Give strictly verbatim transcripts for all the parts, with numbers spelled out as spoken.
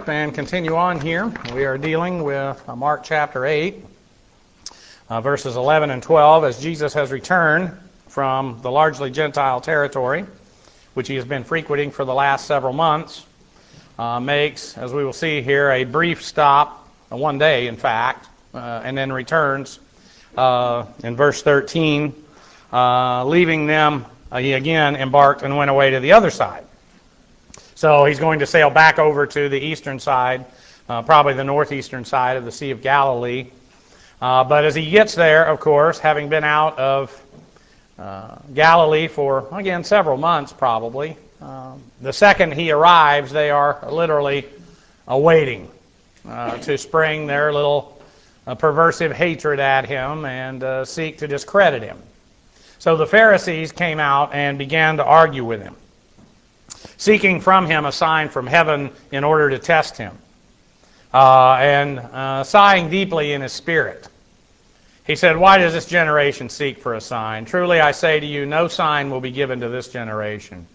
And continue on here. We are dealing with uh, Mark chapter eight, uh, verses eleven and twelve, as Jesus has returned from the largely Gentile territory, which he has been frequenting for the last several months, uh, makes, as we will see here, a brief stop, uh, one day in fact, uh, and then returns uh, in verse thirteen, uh, leaving them, uh, he again embarked and went away to the other side. So he's going to sail back over to the eastern side, uh, probably the northeastern side of the Sea of Galilee. Uh, but as he gets there, of course, having been out of uh, Galilee for, again, several months probably, uh, the second he arrives, they are literally awaiting uh, to spring their little uh, perversive hatred at him and uh, seek to discredit him. So the Pharisees came out and began to argue with him, seeking from him a sign from heaven in order to test him, uh, and uh, sighing deeply in his spirit. He said, "Why does this generation seek for a sign? Truly I say to you, no sign will be given to this generation."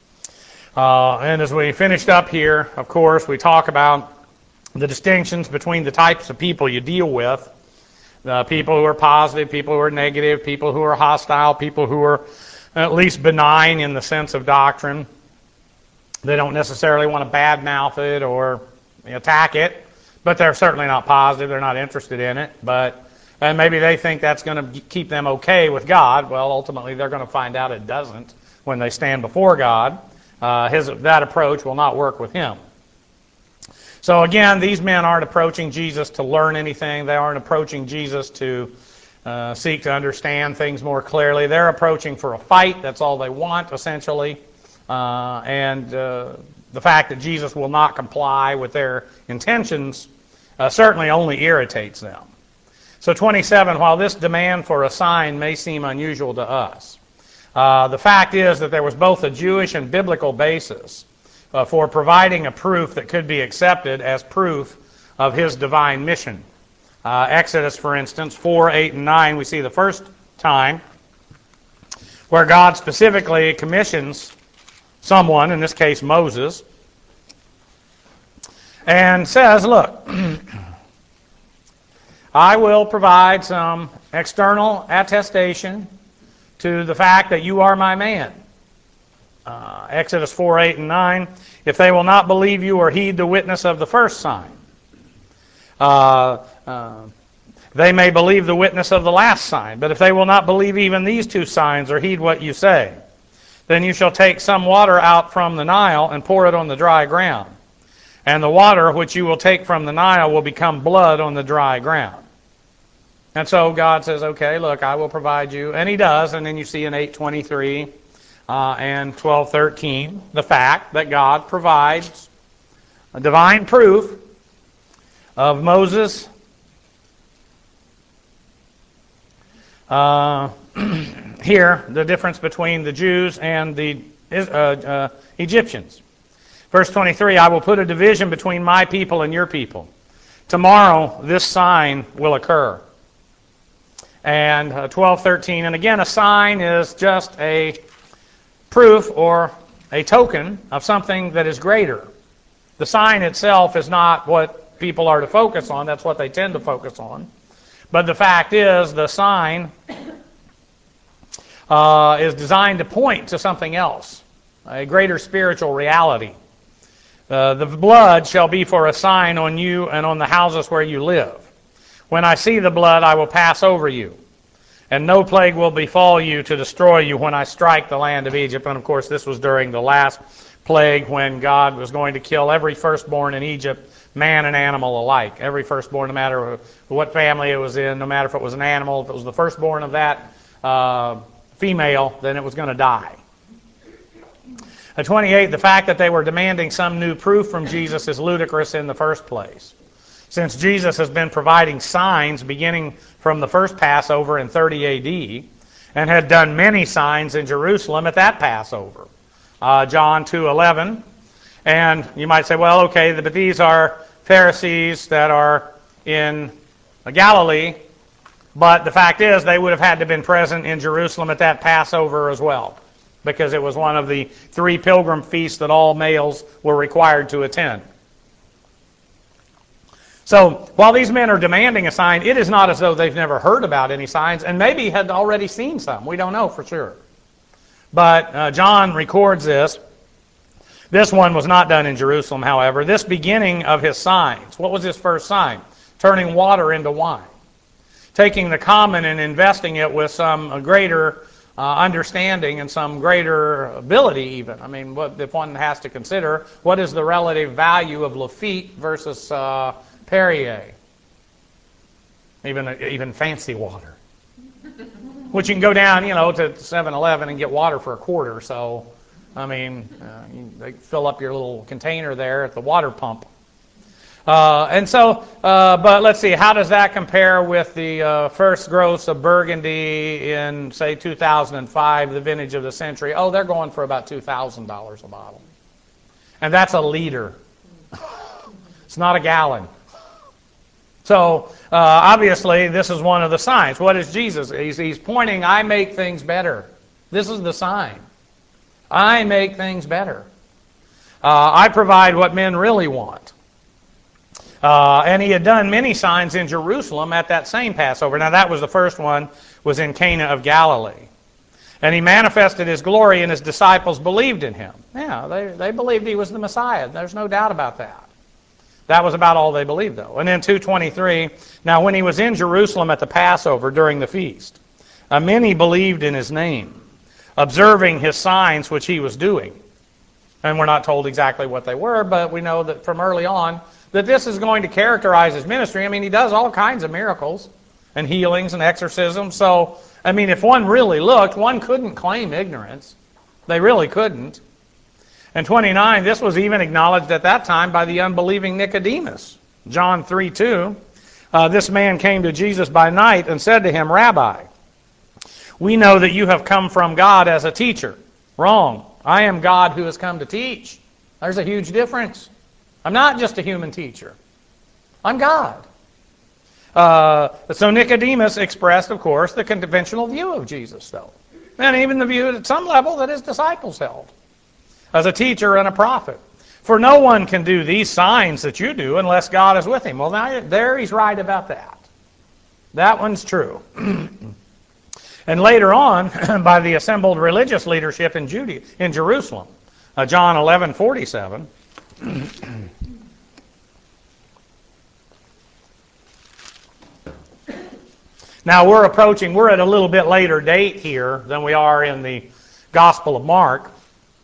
Uh, and as we finished up here, of course, we talk about the distinctions between the types of people you deal with. The people who are positive, people who are negative, people who are hostile, people who are at least benign in the sense of doctrine. They don't necessarily want to badmouth it or attack it, but they're certainly not positive. They're not interested in it. But and maybe they think that's going to keep them okay with God. Well, ultimately, they're going to find out it doesn't when they stand before God. Uh, his that approach will not work with him. So again, these men aren't approaching Jesus to learn anything. They aren't approaching Jesus to uh, seek to understand things more clearly. They're approaching for a fight. That's all they want, essentially. Uh, and uh, the fact that Jesus will not comply with their intentions uh, certainly only irritates them. So twenty-seven, while this demand for a sign may seem unusual to us, uh, the fact is that there was both a Jewish and biblical basis uh, for providing a proof that could be accepted as proof of his divine mission. Uh, Exodus, for instance, four, eight, and nine, we see the first time where God specifically commissions someone, in this case Moses, and says, look, I will provide some external attestation to the fact that you are my man. Uh, Exodus four, eight, and nine, if they will not believe you or heed the witness of the first sign, uh, uh, they may believe the witness of the last sign. But if they will not believe even these two signs or heed what you say, then you shall take some water out from the Nile and pour it on the dry ground. And the water which you will take from the Nile will become blood on the dry ground. And so God says, okay, look, I will provide you. And he does. And then you see in eight twenty-three uh, and twelve thirteen the fact that God provides a divine proof of Moses' uh, here, the difference between the Jews and the uh, uh, Egyptians. Verse twenty-three, I will put a division between my people and your people. Tomorrow this sign will occur. And uh, twelve thirteen, and again, a sign is just a proof or a token of something that is greater. The sign itself is not what people are to focus on. That's what they tend to focus on. But the fact is, the sign Uh, is designed to point to something else, a greater spiritual reality. Uh, the blood shall be for a sign on you and on the houses where you live. When I see the blood, I will pass over you, and no plague will befall you to destroy you when I strike the land of Egypt. And of course, this was during the last plague when God was going to kill every firstborn in Egypt, man and animal alike. Every firstborn, no matter what family it was in, no matter if it was an animal, if it was the firstborn of that uh, female, then it was going to die. At twenty-eight, the fact that they were demanding some new proof from Jesus is ludicrous in the first place, since Jesus has been providing signs beginning from the first Passover in thirty A D and had done many signs in Jerusalem at that Passover. Uh, John two eleven. And you might say, well, okay, but these are Pharisees that are in Galilee. But the fact is, they would have had to have been present in Jerusalem at that Passover as well, because it was one of the three pilgrim feasts that all males were required to attend. So while these men are demanding a sign, it is not as though they've never heard about any signs and maybe had already seen some. We don't know for sure. But uh, John records this. This one was not done in Jerusalem, however. This beginning of his signs. What was his first sign? Turning water into wine. Taking the common and investing it with some greater uh, understanding and some greater ability even. I mean, what, if one has to consider, what is the relative value of Lafitte versus uh, Perrier? Even, even fancy water. Which you can go down, you know, to seven eleven and get water for a quarter. So, I mean, uh, you, they fill up your little container there at the water pump. Uh, and so, uh, but let's see, how does that compare with the uh, first gross of Burgundy in, say, two thousand five, the vintage of the century? Oh, they're going for about two thousand dollars a bottle. And that's a liter. It's not a gallon. So, uh, obviously, this is one of the signs. What is Jesus? He's, he's pointing, I make things better. This is the sign. I make things better. Uh, I provide what men really want. Uh, and he had done many signs in Jerusalem at that same Passover. Now, that was the first one, was in Cana of Galilee. And he manifested his glory, and his disciples believed in him. Yeah, they, they believed he was the Messiah. There's no doubt about that. That was about all they believed, though. And then two twenty-three, now when he was in Jerusalem at the Passover during the feast, uh, many believed in his name, observing his signs which he was doing. And we're not told exactly what they were, but we know that from early on that this is going to characterize his ministry. I mean, he does all kinds of miracles and healings and exorcisms. So, I mean, if one really looked, one couldn't claim ignorance. They really couldn't. And twenty-nine, this was even acknowledged at that time by the unbelieving Nicodemus. John three two, uh, this man came to Jesus by night and said to him, Rabbi, we know that you have come from God as a teacher. Wrong. I am God who has come to teach. There's a huge difference. I'm not just a human teacher. I'm God. Uh, so Nicodemus expressed, of course, the conventional view of Jesus, though. And even the view at some level that his disciples held. As a teacher and a prophet. For no one can do these signs that you do unless God is with him. Well, now there he's right about that. That one's true. And later on, by the assembled religious leadership in Judea, in Jerusalem, uh, John eleven forty-seven. Now we're approaching, we're at a little bit later date here than we are in the Gospel of Mark.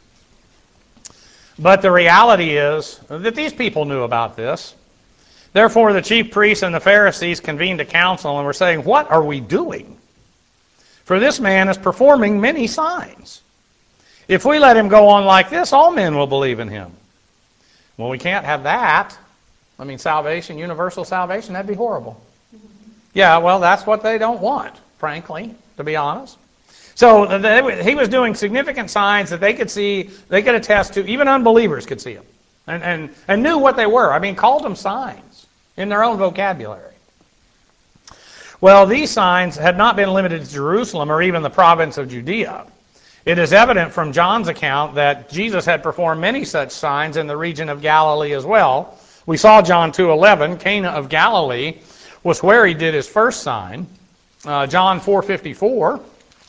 But the reality is that these people knew about this. Therefore, the chief priests and the Pharisees convened a council and were saying, what are we doing? For this man is performing many signs. If we let him go on like this, all men will believe in him. Well, we can't have that. I mean, salvation, universal salvation, that'd be horrible. Yeah, well, that's what they don't want, frankly, to be honest. So they, he was doing significant signs that they could see, they could attest to, even unbelievers could see them, and, and, and knew what they were. I mean, called them signs in their own vocabulary. Well, these signs had not been limited to Jerusalem or even the province of Judea. It is evident from John's account that Jesus had performed many such signs in the region of Galilee as well. We saw John two eleven, Cana of Galilee was where he did his first sign. Uh, John four fifty-four.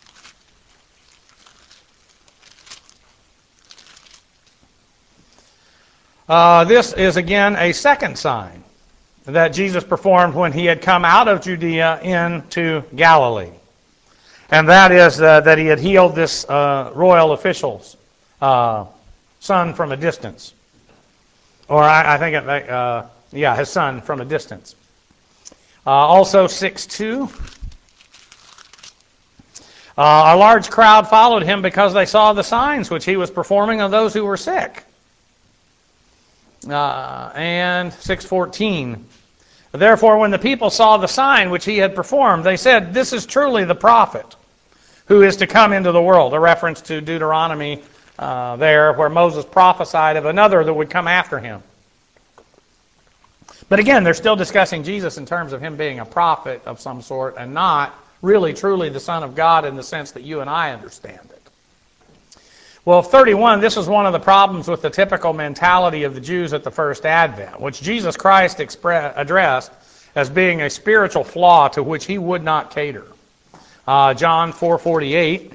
Uh, this is again a second sign that Jesus performed when he had come out of Judea into Galilee. And that is uh, that he had healed this uh, royal official's uh, son from a distance. Or I, I think, it, uh, yeah, his son from a distance. Uh, also six two. Uh, a large crowd followed him because they saw the signs which he was performing on those who were sick. Uh, and six fourteen. Therefore, when the people saw the sign which he had performed, they said, this is truly the prophet who is to come into the world. A reference to Deuteronomy uh, there, where Moses prophesied of another that would come after him. But again, they're still discussing Jesus in terms of him being a prophet of some sort and not really truly the Son of God in the sense that you and I understand it. Well, thirty-one, this is one of the problems with the typical mentality of the Jews at the first advent, which Jesus Christ expre- addressed as being a spiritual flaw to which he would not cater. Uh, John four forty-eight.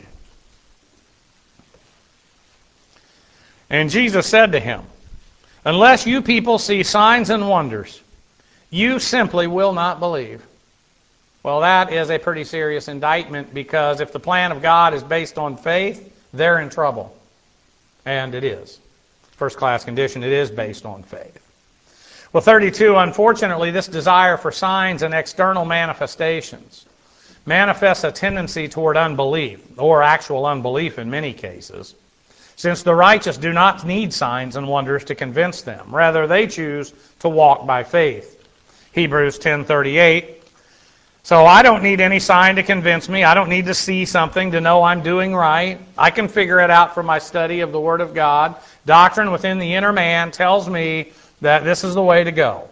And Jesus said to him, unless you people see signs and wonders, you simply will not believe. Well, that is a pretty serious indictment, because if the plan of God is based on faith, they're in trouble. And it is. First class condition, it is based on faith. Well, thirty-two, unfortunately, this desire for signs and external manifestations manifests a tendency toward unbelief, or actual unbelief in many cases, since the righteous do not need signs and wonders to convince them. Rather, they choose to walk by faith. Hebrews ten thirty-eight. So I don't need any sign to convince me. I don't need to see something to know I'm doing right. I can figure it out from my study of the Word of God. Doctrine within the inner man tells me that this is the way to go.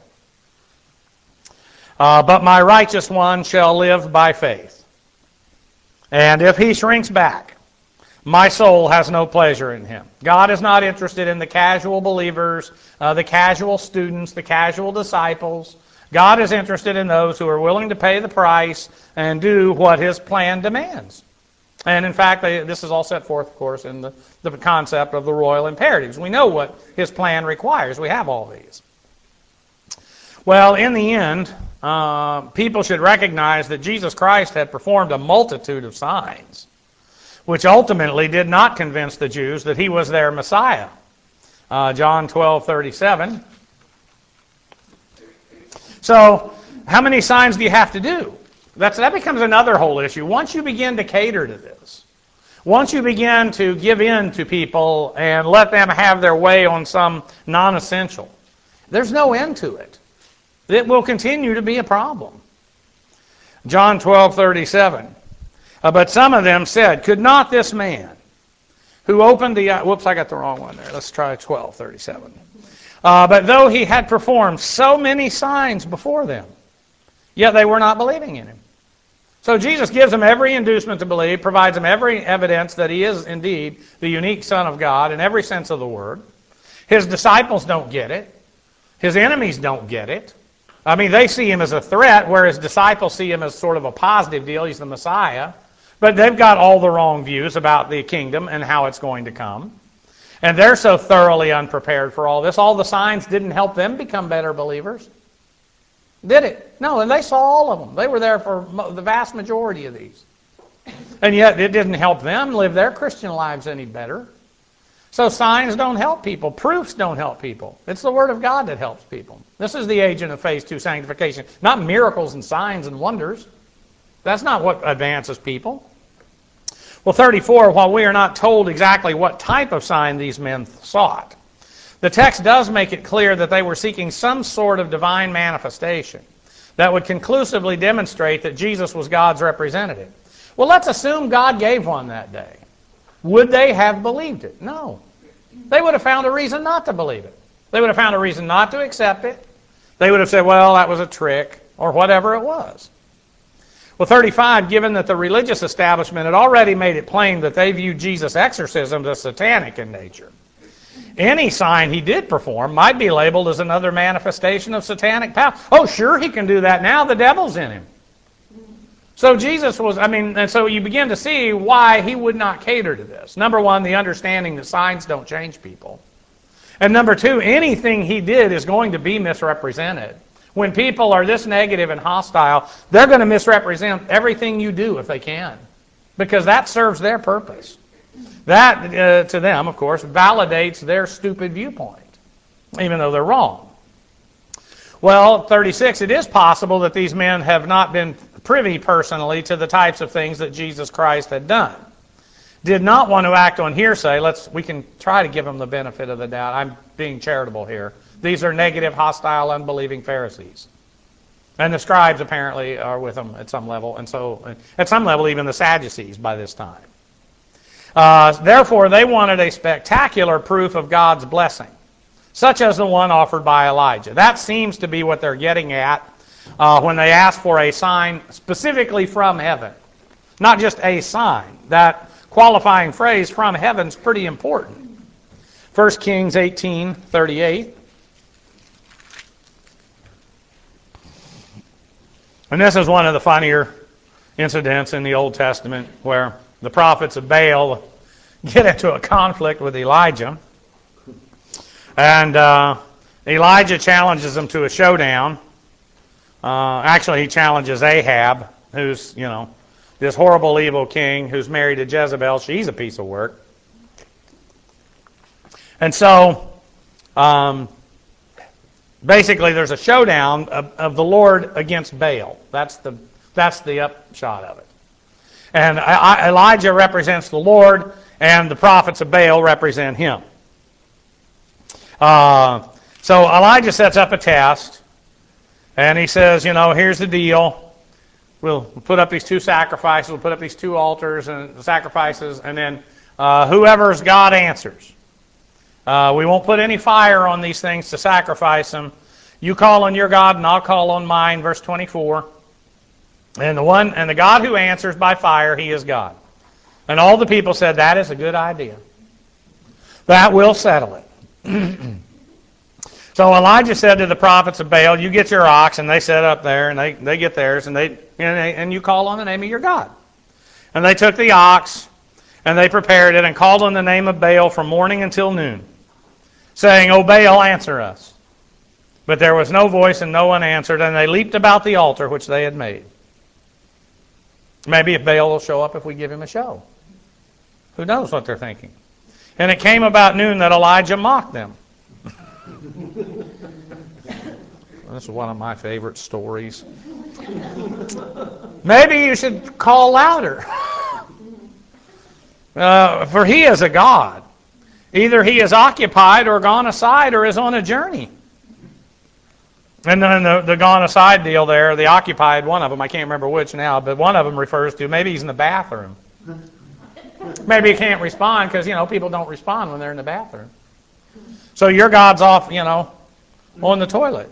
Uh, but my righteous one shall live by faith. And if he shrinks back, my soul has no pleasure in him. God is not interested in the casual believers, uh, the casual students, the casual disciples. God is interested in those who are willing to pay the price and do what his plan demands. And in fact, they, this is all set forth, of course, in the, the concept of the royal imperatives. We know what his plan requires. We have all these. Well, in the end, uh, people should recognize that Jesus Christ had performed a multitude of signs, which ultimately did not convince the Jews that he was their Messiah. Uh, John twelve thirty-seven. So, how many signs do you have to do? That's, that becomes another whole issue. Once you begin to cater to this, once you begin to give in to people and let them have their way on some non-essential, there's no end to it. It will continue to be a problem. John twelve thirty-seven. Uh, but some of them said, could not this man who opened the... Uh, whoops, I got the wrong one there. Let's try twelve thirty-seven. Uh, but though he had performed so many signs before them, yet they were not believing in him. So Jesus gives them every inducement to believe, provides them every evidence that he is indeed the unique Son of God in every sense of the word. His disciples don't get it. His enemies don't get it. I mean, they see him as a threat, whereas disciples see him as sort of a positive deal. He's the Messiah. But they've got all the wrong views about the kingdom and how it's going to come. And they're so thoroughly unprepared for all this. All the signs didn't help them become better believers. Did it? No, and they saw all of them. They were there for the vast majority of these. And yet it didn't help them live their Christian lives any better. So signs don't help people. Proofs don't help people. It's the Word of God that helps people. This is the agent of phase two sanctification. Not miracles and signs and wonders. That's not what advances people. Well, thirty-four, while we are not told exactly what type of sign these men sought, the text does make it clear that they were seeking some sort of divine manifestation that would conclusively demonstrate that Jesus was God's representative. Well, let's assume God gave one that day. Would they have believed it? No. They would have found a reason not to believe it. They would have found a reason not to accept it. They would have said, well, that was a trick, or whatever it was. Well, thirty-five, given that the religious establishment had already made it plain that they viewed Jesus' exorcisms as satanic in nature, any sign he did perform might be labeled as another manifestation of satanic power. Oh, sure, he can do that now. The devil's in him. So Jesus was, I mean, and so you begin to see why he would not cater to this. Number one, the understanding that signs don't change people. And number two, anything he did is going to be misrepresented. When people are this negative and hostile, they're going to misrepresent everything you do if they can, because that serves their purpose. That, uh, to them, of course, validates their stupid viewpoint, even though they're wrong. Well, thirty-six, it is possible that these men have not been privy personally to the types of things that Jesus Christ had done. Did not want to act on hearsay. Let's we can try to give them the benefit of the doubt. I'm being charitable here. These are negative, hostile, unbelieving Pharisees. And the scribes apparently are with them at some level, and so at some level even the Sadducees by this time. Uh, therefore, they wanted a spectacular proof of God's blessing, such as the one offered by Elijah. That seems to be what they're getting at uh, when they ask for a sign specifically from heaven. Not just a sign. That qualifying phrase from heaven is pretty important. First Kings eighteen thirty-eight. And this is one of the funnier incidents in the Old Testament where the prophets of Baal get into a conflict with Elijah. And uh, Elijah challenges them to a showdown. Uh, actually, he challenges Ahab, who's, you know, this horrible, evil king who's married to Jezebel. She's a piece of work. And so, um, basically, there's a showdown of, of the Lord against Baal. That's the that's the upshot of it. And I, I, Elijah represents the Lord, and the prophets of Baal represent him. Uh, so Elijah sets up a test, and he says, you know, here's the deal. We'll put up these two sacrifices. We'll put up these two altars and sacrifices, and then uh, whoever's God answers. Uh, we won't put any fire on these things to sacrifice them. You call on your God, and I'll call on mine. Verse twenty-four. And the one and the God who answers by fire, he is God. And all the people said, that is a good idea. That will settle it. So Elijah said to the prophets of Baal, you get your ox, and they set up there, and they, they get theirs, and they, and they and you call on the name of your God. And they took the ox, and they prepared it, and called on the name of Baal from morning until noon, saying, O Baal, answer us. But there was no voice, and no one answered, and they leaped about the altar which they had made. Maybe if Baal will show up if we give him a show. Who knows what they're thinking? And it came about noon that Elijah mocked them. This is one of my favorite stories. Maybe you should call louder. Uh, for he is a God. Either he is occupied or gone aside or is on a journey. And then the, the gone aside deal there, the occupied, one of them, I can't remember which now, but one of them refers to maybe he's in the bathroom. Maybe he can't respond because, you know, people don't respond when they're in the bathroom. So your God's off, you know, on the toilet.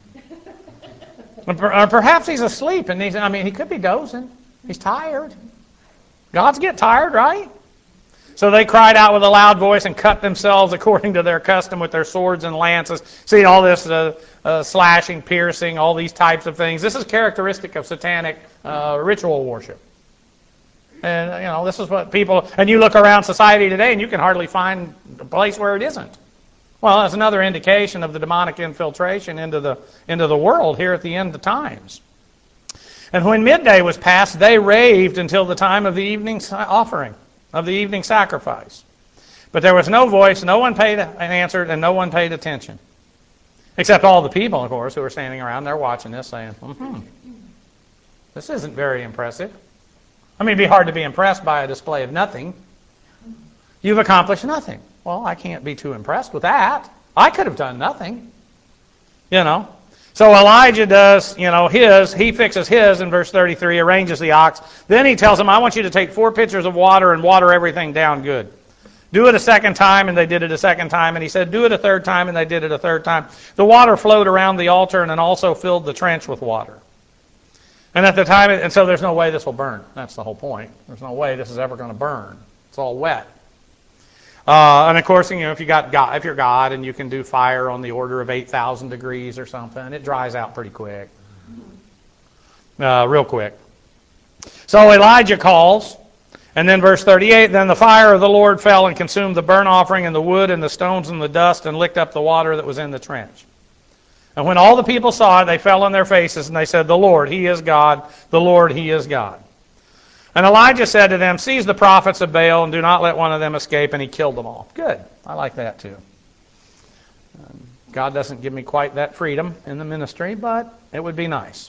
Or perhaps he's asleep, and he's, I mean, he could be dozing. He's tired. Gods get tired, right? So they cried out with a loud voice and cut themselves according to their custom with their swords and lances. See all this uh, uh, slashing, piercing, all these types of things. This is characteristic of satanic uh, ritual worship. And, you know, this is what people... And you look around society today and you can hardly find a place where it isn't. Well, that's another indication of the demonic infiltration into the into the world here at the end of times. And when midday was past, they raved until the time of the evening offering, of the evening sacrifice. But there was no voice, no one paid an answer, and no one paid attention. Except all the people, of course, who were standing around there watching this saying, hmm, this isn't very impressive. I mean, it'd be hard to be impressed by a display of nothing. You've accomplished nothing. Well, I can't be too impressed with that. I could have done nothing. You know. So Elijah does, you know, his, he fixes his in verse thirty-three, arranges the ox. Then he tells him, I want you to take four pitchers of water and water everything down good. Do it a second time, and they did it a second time. And he said, do it a third time, and they did it a third time. The water flowed around the altar and then also filled the trench with water. And at the time, and so there's no way this will burn. That's the whole point. There's no way this is ever going to burn. It's all wet. Uh, and of course, you know, if you got God, if you're God, and you can do fire on the order of eight thousand degrees or something, it dries out pretty quick, uh, real quick. So Elijah calls, and then verse thirty-eight. Then the fire of the Lord fell and consumed the burnt offering and the wood and the stones and the dust, and licked up the water that was in the trench. And when all the people saw it, they fell on their faces, and they said, "The Lord, He is God. The Lord, He is God." And Elijah said to them, seize the prophets of Baal and do not let one of them escape. And he killed them all. Good. I like that too. God doesn't give me quite that freedom in the ministry, but it would be nice.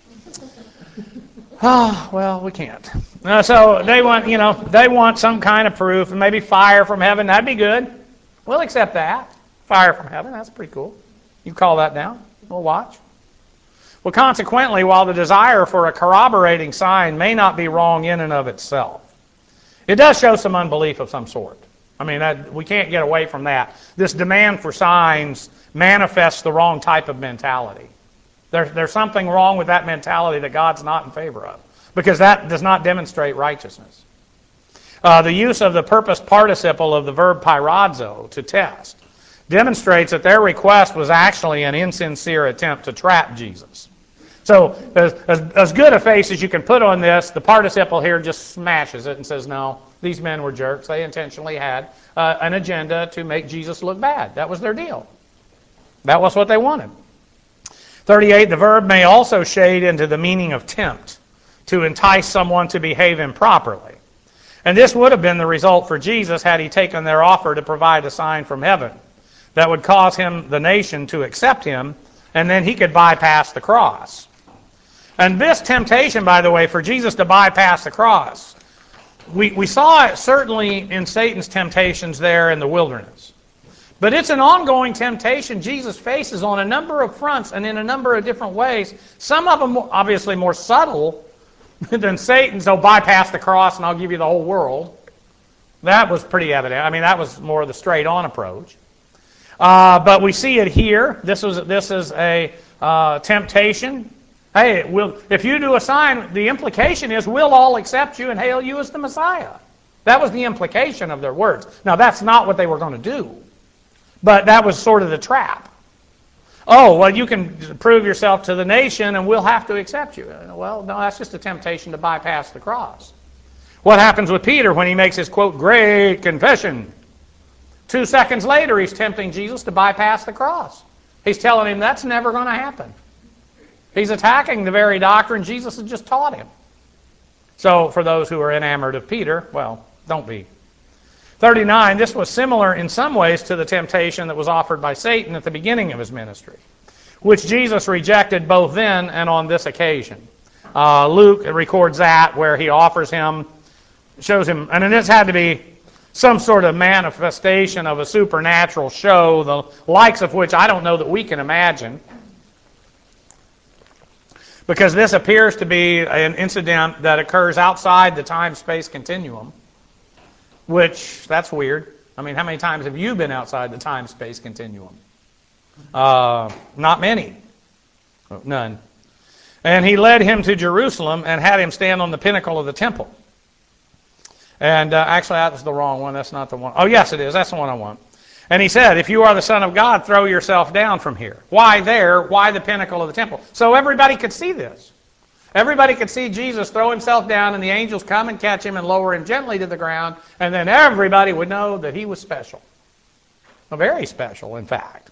Oh, well, we can't. Uh, so they want, you know, they want some kind of proof, and maybe fire from heaven. That'd be good. We'll accept that. Fire from heaven. That's pretty cool. You call that down. We'll watch. Well, consequently, while the desire for a corroborating sign may not be wrong in and of itself, it does show some unbelief of some sort. I mean, that, we can't get away from that. This demand for signs manifests the wrong type of mentality. There, there's something wrong with that mentality that God's not in favor of, because that does not demonstrate righteousness. Uh, the use of the purposed participle of the verb pyrazo, to test, demonstrates that their request was actually an insincere attempt to trap Jesus. So as, as, as good a face as you can put on this, the participle here just smashes it and says, no, these men were jerks. They intentionally had uh, an agenda to make Jesus look bad. That was their deal. That was what they wanted. thirty-eight, the verb may also shade into the meaning of tempt, to entice someone to behave improperly. And this would have been the result for Jesus had he taken their offer to provide a sign from heaven that would cause him, the nation, to accept him, and then he could bypass the cross. And this temptation, by the way, for Jesus to bypass the cross, we, we saw it certainly in Satan's temptations there in the wilderness. But it's an ongoing temptation Jesus faces on a number of fronts and in a number of different ways. Some of them obviously more subtle than Satan's. They'll bypass the cross and I'll give you the whole world. That was pretty evident. I mean, that was more the straight-on approach. Uh, but we see it here. This was this is a uh, temptation. Hey, we'll, if you do a sign, the implication is we'll all accept you and hail you as the Messiah. That was the implication of their words. Now, that's not what they were going to do. But that was sort of the trap. Oh, well, you can prove yourself to the nation and we'll have to accept you. Well, no, that's just a temptation to bypass the cross. What happens with Peter when he makes his, quote, great confession? Two seconds later, he's tempting Jesus to bypass the cross. He's telling him that's never going to happen. He's attacking the very doctrine Jesus had just taught him. So for those who are enamored of Peter, well, don't be. thirty-nine, this was similar in some ways to the temptation that was offered by Satan at the beginning of his ministry, which Jesus rejected both then and on this occasion. Uh, Luke records that where he offers him, shows him, and this had to be some sort of manifestation of a supernatural show, the likes of which I don't know that we can imagine. Because this appears to be an incident that occurs outside the time-space continuum, which, that's weird. I mean, how many times have you been outside the time-space continuum? Uh, not many. None. And he led him to Jerusalem and had him stand on the pinnacle of the temple. And uh, actually, that was the wrong one. That's not the one. Oh, yes, it is. That's the one I want. And he said, if you are the Son of God, throw yourself down from here. Why there? Why the pinnacle of the temple? So everybody could see this. Everybody could see Jesus throw himself down and the angels come and catch him and lower him gently to the ground, and then everybody would know that he was special. Well, very special, in fact.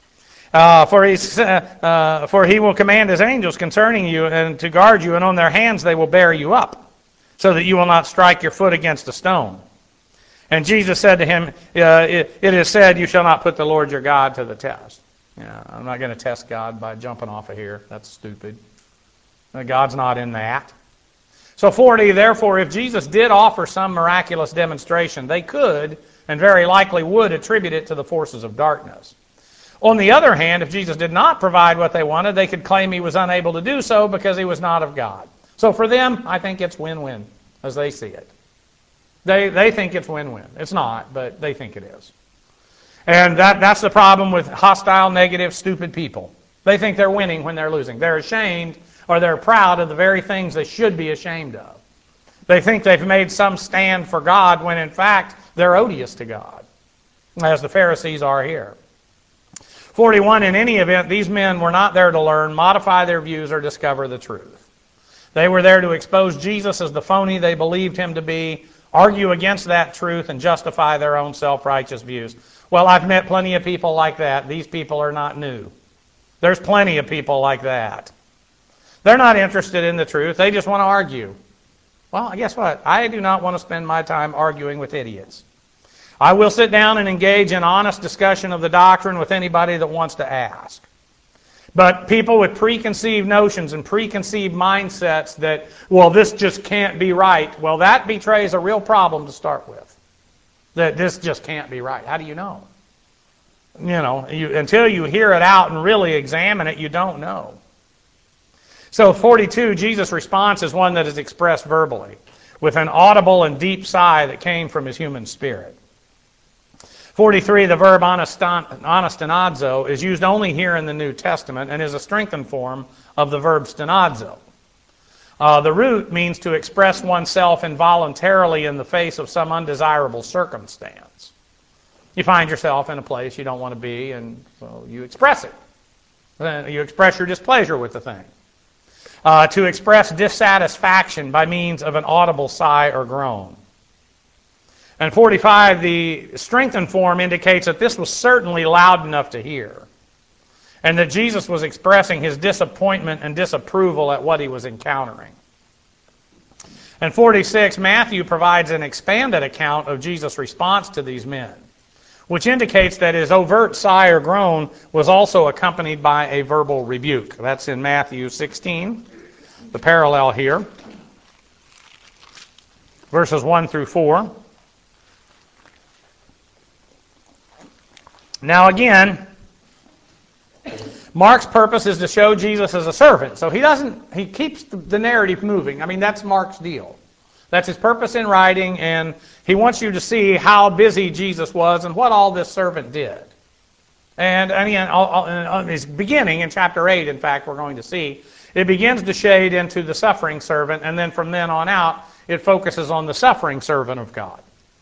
Uh, for, he, uh, for he will command his angels concerning you and to guard you, and on their hands they will bear you up, so that you will not strike your foot against a stone. And Jesus said to him, uh, it, it is said, you shall not put the Lord your God to the test. Yeah, I'm not going to test God by jumping off of here. That's stupid. God's not in that. So forty, therefore, if Jesus did offer some miraculous demonstration, they could, and very likely would, attribute it to the forces of darkness. On the other hand, if Jesus did not provide what they wanted, they could claim he was unable to do so because he was not of God. So for them, I think it's win-win, as they see it. They they think it's win-win. It's not, but they think it is. And that that's the problem with hostile, negative, stupid people. They think they're winning when they're losing. They're ashamed or they're proud of the very things they should be ashamed of. They think they've made some stand for God when in fact they're odious to God, as the Pharisees are here. forty-one, in any event, these men were not there to learn, modify their views, or discover the truth. They were there to expose Jesus as the phony they believed him to be, argue against that truth, and justify their own self-righteous views. Well, I've met plenty of people like that. These people are not new. There's plenty of people like that. They're not interested in the truth. They just want to argue. Well, guess what? I do not want to spend my time arguing with idiots. I will sit down and engage in honest discussion of the doctrine with anybody that wants to ask. But people with preconceived notions and preconceived mindsets that, well, this just can't be right, well, that betrays a real problem to start with. That this just can't be right. How do you know? You know, you, until you hear it out and really examine it, you don't know. So forty-two, Jesus' response is one that is expressed verbally, with an audible and deep sigh that came from his human spirit. forty-three, the verb anastanazo is used only here in the New Testament and is a strengthened form of the verb stenazo. Uh, the root means to express oneself involuntarily in the face of some undesirable circumstance. You find yourself in a place you don't want to be, and so you express it. Then you express your displeasure with the thing. Uh, to express dissatisfaction by means of an audible sigh or groan. And forty-five, the strengthened form indicates that this was certainly loud enough to hear, and that Jesus was expressing his disappointment and disapproval at what he was encountering. And forty-six, Matthew provides an expanded account of Jesus' response to these men, which indicates that his overt sigh or groan was also accompanied by a verbal rebuke. That's in Matthew sixteen, the parallel here, verses one through four. Now again, Mark's purpose is to show Jesus as a servant. So he doesn't, he keeps the narrative moving. I mean, that's Mark's deal. That's his purpose in writing, and he wants you to see how busy Jesus was and what all this servant did. And I mean, in his beginning, in chapter eight, in fact, we're going to see, it begins to shade into the suffering servant, and then from then on out, it focuses on the suffering servant of God.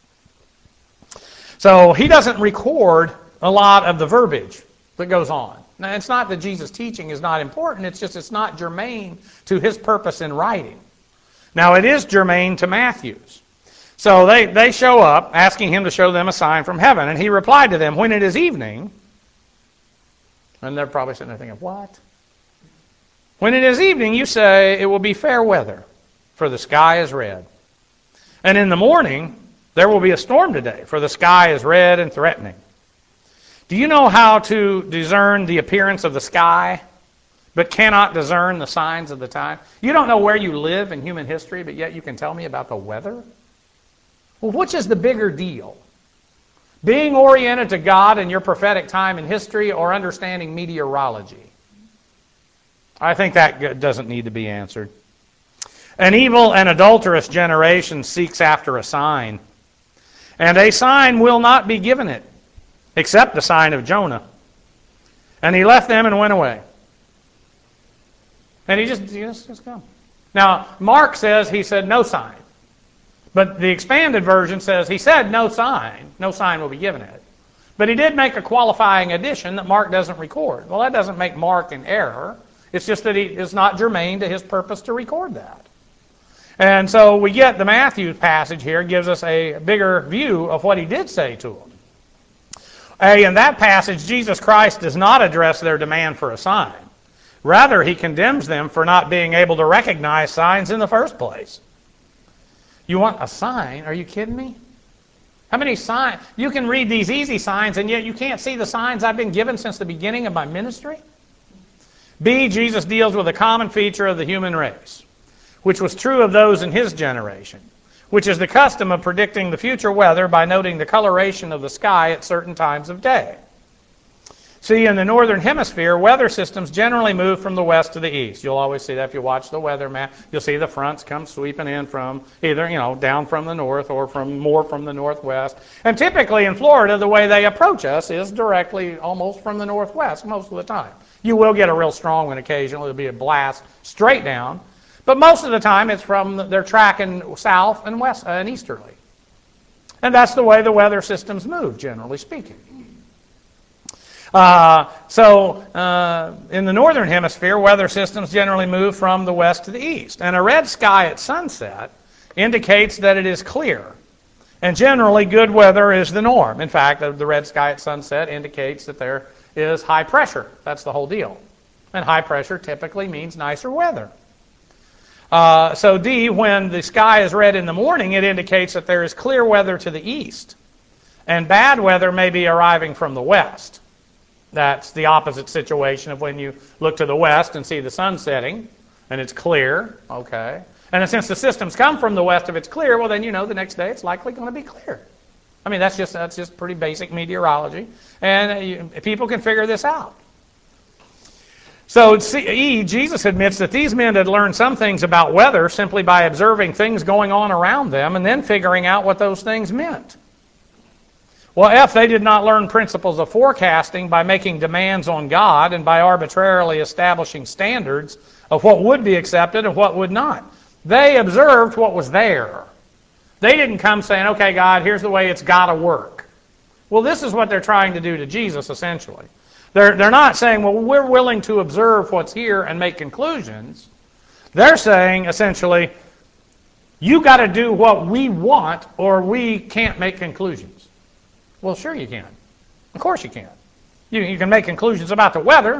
So he doesn't record a lot of the verbiage that goes on. Now, it's not that Jesus' teaching is not important, it's just it's not germane to his purpose in writing. Now, it is germane to Matthew's. So they, they show up, asking him to show them a sign from heaven, and he replied to them, when it is evening, and they're probably sitting there thinking, what? When it is evening, you say, it will be fair weather, for the sky is red. And in the morning, there will be a storm today, for the sky is red and threatening. Do you know how to discern the appearance of the sky, but cannot discern the signs of the time? You don't know where you live in human history, but yet you can tell me about the weather? Well, which is the bigger deal? Being oriented to God in your prophetic time in history, or understanding meteorology? I think that doesn't need to be answered. An evil and adulterous generation seeks after a sign, and a sign will not be given it, except the sign of Jonah. And he left them and went away. And he just, just, just come. Now, Mark says he said no sign. But the expanded version says he said no sign. No sign will be given it. But he did make a qualifying addition that Mark doesn't record. Well, that doesn't make Mark in error. It's just that he is not germane to his purpose to record that. And so we get the Matthew passage here gives us a bigger view of what he did say to them. A, in that passage, Jesus Christ does not address their demand for a sign. Rather, he condemns them for not being able to recognize signs in the first place. You want a sign? Are you kidding me? How many signs? You can read these easy signs, and yet you can't see the signs I've been given since the beginning of my ministry? B, Jesus deals with a common feature of the human race, which was true of those in his generation, which is the custom of predicting the future weather by noting the coloration of the sky at certain times of day. See, in the northern hemisphere, weather systems generally move from the west to the east. You'll always see that if you watch the weather map. You'll see the fronts come sweeping in from either, you know, down from the north or from more from the northwest. And typically in Florida, the way they approach us is directly almost from the northwest most of the time. You will get a real strong one occasionally. It'll be a blast straight down. But most of the time, it's from, they're tracking south and west and easterly. And that's the way the weather systems move, generally speaking. Uh, so, uh, in the northern hemisphere, weather systems generally move from the west to the east. And a red sky at sunset indicates that it is clear. And generally, good weather is the norm. In fact, the red sky at sunset indicates that there is high pressure. That's the whole deal. And high pressure typically means nicer weather. Uh, so D, when the sky is red in the morning, it indicates that there is clear weather to the east. And bad weather may be arriving from the west. That's the opposite situation of when you look to the west and see the sun setting, and it's clear, okay. And since the systems come from the west, if it's clear, well then you know the next day it's likely going to be clear. I mean, that's just that's just pretty basic meteorology, and you, people can figure this out. So, E, Jesus admits that these men had learned some things about weather simply by observing things going on around them and then figuring out what those things meant. Well, F, they did not learn principles of forecasting by making demands on God and by arbitrarily establishing standards of what would be accepted and what would not. They observed what was there. They didn't come saying, okay, God, here's the way it's got to work. Well, this is what they're trying to do to Jesus, essentially. They're, they're not saying, well, we're willing to observe what's here and make conclusions. They're saying, essentially, you got to do what we want or we can't make conclusions. Well, sure you can. Of course you can. You, you can make conclusions about the weather.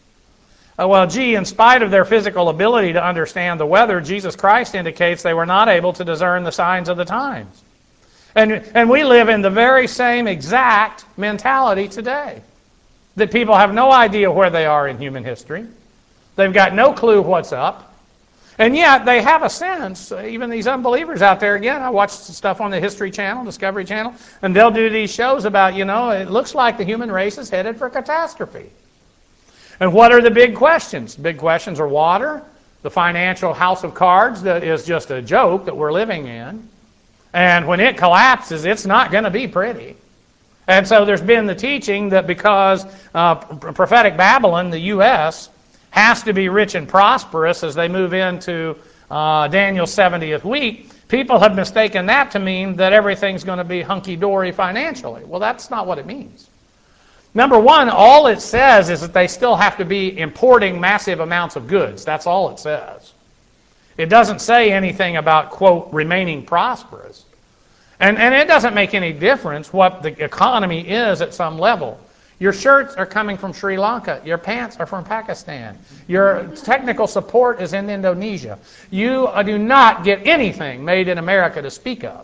Uh, well, gee, in spite of their physical ability to understand the weather, Jesus Christ indicates they were not able to discern the signs of the times. And, and we live in the very same exact mentality today. That people have no idea where they are in human history. They've got no clue what's up. And yet they have a sense, even these unbelievers out there, again, I watch stuff on the History Channel, Discovery Channel, and they'll do these shows about, you know, it looks like the human race is headed for catastrophe. And what are the big questions? Big questions are water, the financial house of cards that is just a joke that we're living in. And when it collapses, it's not going to be pretty. And so there's been the teaching that because uh, prophetic Babylon, the U S, has to be rich and prosperous as they move into uh, Daniel's seventieth week, people have mistaken that to mean that everything's going to be hunky-dory financially. Well, that's not what it means. Number one, all it says is that they still have to be importing massive amounts of goods. That's all it says. It doesn't say anything about, quote, remaining prosperous. And, and it doesn't make any difference what the economy is at some level. Your shirts are coming from Sri Lanka. Your pants are from Pakistan. Your technical support is in Indonesia. You do not get anything made in America to speak of.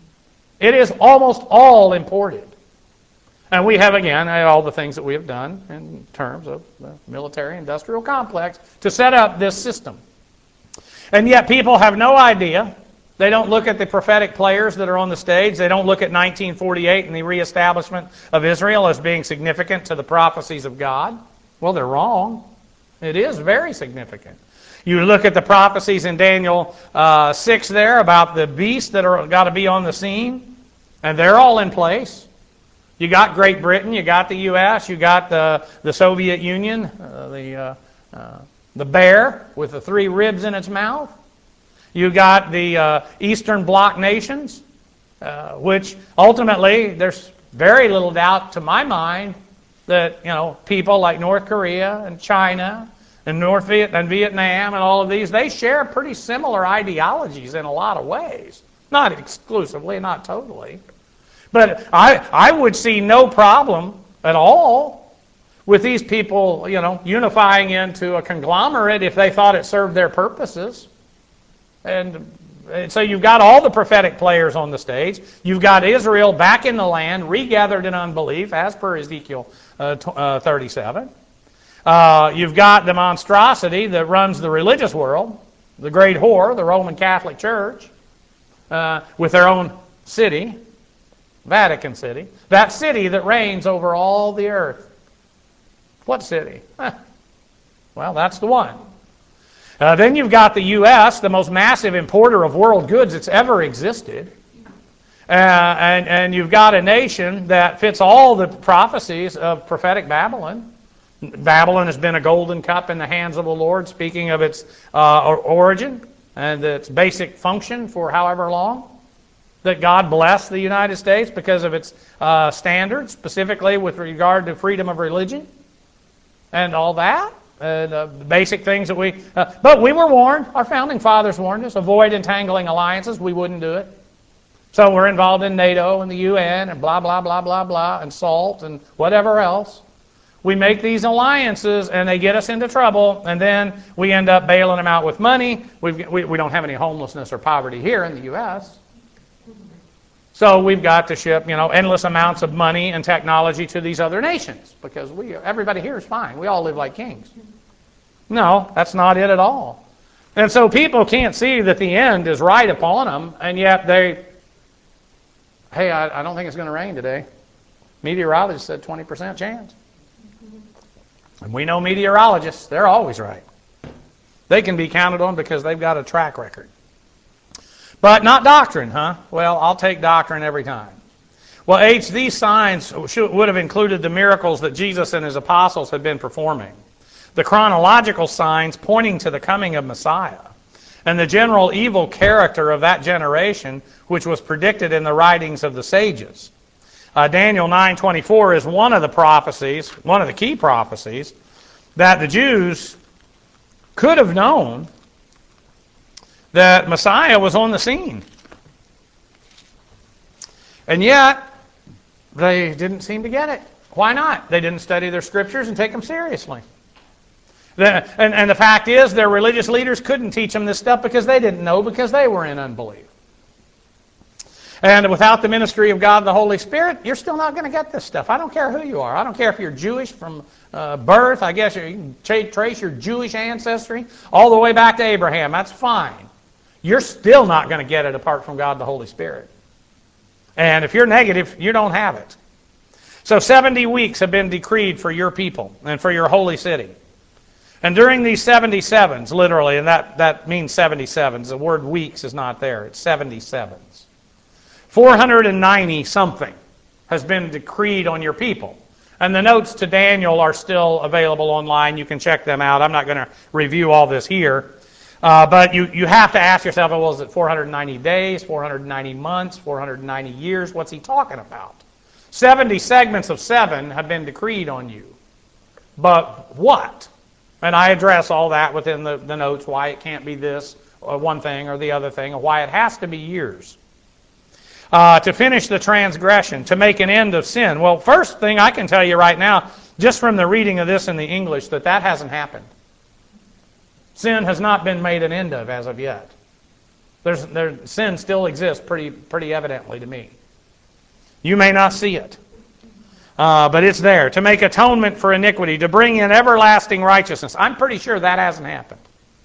It is almost all imported. And we have, again, all the things that we have done in terms of the military-industrial complex to set up this system. And yet people have no idea. They don't look at the prophetic players that are on the stage. They don't look at nineteen forty-eight and the reestablishment of Israel as being significant to the prophecies of God. Well, they're wrong. It is very significant. You look at the prophecies in Daniel uh, six there about the beasts that are got to be on the scene, and they're all in place. You got Great Britain, you got the U S, you got the, the Soviet Union, uh, the, uh, uh, the bear with the three ribs in its mouth. You got the uh, Eastern Bloc nations, uh, which ultimately, there's very little doubt to my mind that, you know, people like North Korea and China and North Viet- and Vietnam and all of these, they share pretty similar ideologies in a lot of ways. Not exclusively, not totally. But I, I would see no problem at all with these people, you know, unifying into a conglomerate if they thought it served their purposes. And so you've got all the prophetic players on the stage. You've got Israel back in the land, regathered in unbelief, as per Ezekiel uh, t- uh, thirty-seven. Uh, you've got the monstrosity that runs the religious world, the great whore, the Roman Catholic Church, uh, with their own city, Vatican City. That city that reigns over all the earth. What city? Well, that's the one. Uh, then you've got the U S, the most massive importer of world goods that's ever existed. Uh, and, and you've got a nation that fits all the prophecies of prophetic Babylon. Babylon has been a golden cup in the hands of the Lord, speaking of its uh, origin and its basic function for however long. That God blessed the United States because of its uh, standards, specifically with regard to freedom of religion and all that. Uh, the basic things that we... Uh, but we were warned. Our founding fathers warned us. Avoid entangling alliances. We wouldn't do it. So we're involved in NATO and the U N and blah, blah, blah, blah, blah, and SALT and whatever else. We make these alliances and they get us into trouble, and then we end up bailing them out with money. We've, we, we don't have any homelessness or poverty here in the U S So we've got to ship, you know, endless amounts of money and technology to these other nations because we, everybody here is fine. We all live like kings. No, that's not it at all. And so people can't see that the end is right upon them, and yet they, hey, I, I don't think it's going to rain today. Meteorologists said twenty percent chance. And we know meteorologists, they're always right. They can be counted on because they've got a track record. But not doctrine, huh? Well, I'll take doctrine every time. Well, H, these signs should, would have included the miracles that Jesus and his apostles had been performing, the chronological signs pointing to the coming of Messiah, and the general evil character of that generation, which was predicted in the writings of the sages. Uh, Daniel nine twenty-four is one of the prophecies, one of the key prophecies, that the Jews could have known that Messiah was on the scene. And yet, they didn't seem to get it. Why not? They didn't study their scriptures and take them seriously. The, and, and the fact is, their religious leaders couldn't teach them this stuff because they didn't know, because they were in unbelief. And without the ministry of God and the Holy Spirit, you're still not going to get this stuff. I don't care who you are. I don't care if you're Jewish from uh, birth. I guess you can trace your Jewish ancestry all the way back to Abraham. That's fine. You're still not going to get it apart from God and the Holy Spirit. And if you're negative, you don't have it. So seventy weeks have been decreed for your people and for your holy city. And during these seventy-sevens, literally, and that, that means seventy-sevens, the word weeks is not there, it's seventy-sevens. four hundred ninety something has been decreed on your people. And the notes to Daniel are still available online. You can check them out. I'm not going to review all this here. Uh, but you, you have to ask yourself, well, is it four hundred ninety days, four hundred ninety months, four hundred ninety years? What's he talking about? seventy segments of seven have been decreed on you. But what? And I address all that within the, the notes, why it can't be this, or one thing or the other thing, or why it has to be years. Uh, to finish the transgression, to make an end of sin. Well, first thing I can tell you right now, just from the reading of this in the English, that that hasn't happened. Sin has not been made an end of as of yet. There's, there, sin still exists pretty, pretty evidently to me. You may not see it, uh, but it's there. To make atonement for iniquity, to bring in everlasting righteousness. I'm pretty sure that hasn't happened.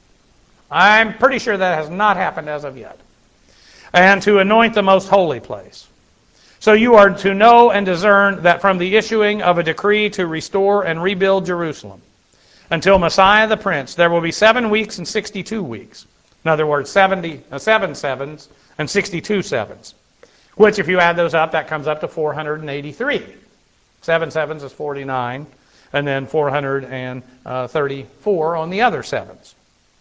I'm pretty sure that has not happened as of yet. And to anoint the most holy place. So you are to know and discern that from the issuing of a decree to restore and rebuild Jerusalem, until Messiah the Prince, there will be seven weeks and sixty-two weeks. In other words, seventy, uh, seven sevens and sixty-two sevens. Which, if you add those up, that comes up to four hundred eighty-three. Seven sevens is forty-nine, and then four hundred thirty-four on the other sevens.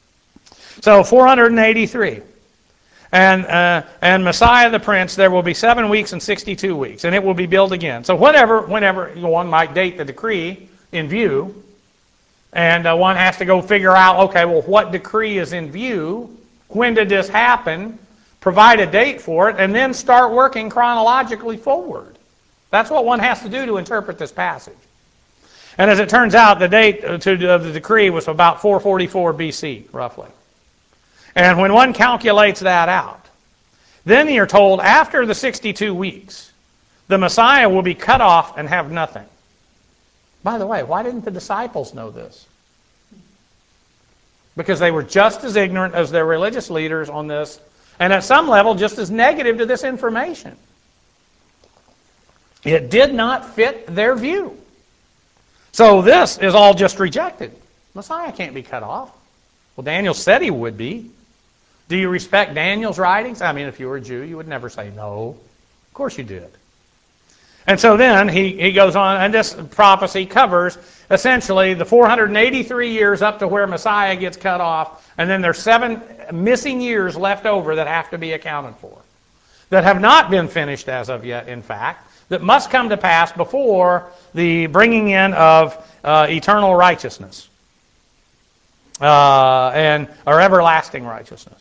So four hundred eighty-three. And uh, and Messiah the Prince, there will be seven weeks and sixty-two weeks, and it will be built again. So whenever, whenever one might date the decree in view, and uh, one has to go figure out, okay, well, what decree is in view? When did this happen? Provide a date for it, and then start working chronologically forward. That's what one has to do to interpret this passage. And as it turns out, the date to, of the decree was about four forty-four B C, roughly. And when one calculates that out, then you're told after the sixty-two weeks, the Messiah will be cut off and have nothing. By the way, why didn't the disciples know this? Because they were just as ignorant as their religious leaders on this, and at some level just as negative to this information. It did not fit their view. So this is all just rejected. Messiah can't be cut off. Well, Daniel said he would be. Do you respect Daniel's writings? I mean, if you were a Jew, you would never say no. Of course you did. And so then he, he goes on, and this prophecy covers essentially the four hundred eighty-three years up to where Messiah gets cut off, and then there's seven missing years left over that have to be accounted for, that have not been finished as of yet, in fact, that must come to pass before the bringing in of uh, eternal righteousness uh, and or everlasting righteousness.